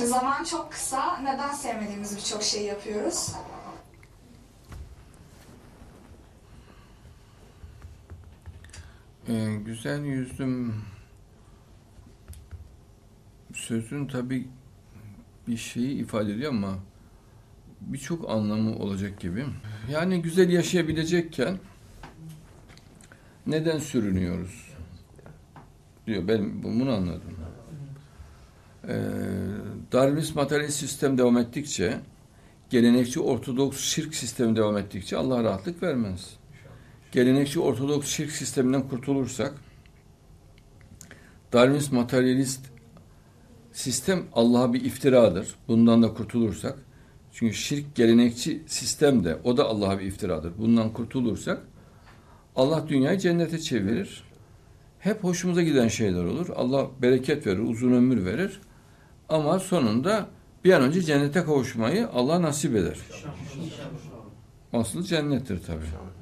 Zaman çok kısa. Neden sevmediğimiz birçok şeyi yapıyoruz? Güzel yüzüm sözün tabii bir şeyi ifade ediyor ama birçok anlamı olacak gibi. Yani güzel yaşayabilecekken neden sürünüyoruz diyor. Ben bunu anladım. Darwinist materyalist sistem devam ettikçe, gelenekçi ortodoks şirk sistemi devam ettikçe Allah rahatlık vermez. Gelenekçi ortodoks şirk sisteminden kurtulursak, Darwinist materyalist sistem Allah'a bir iftiradır. Bundan da kurtulursak, çünkü şirk gelenekçi sistem de o da Allah'a bir iftiradır. Bundan kurtulursak Allah dünyayı cennete çevirir. Hep hoşumuza giden şeyler olur. Allah bereket verir, uzun ömür verir. Ama sonunda bir an önce cennete kavuşmayı Allah nasip eder. Aslı cennettir tabii.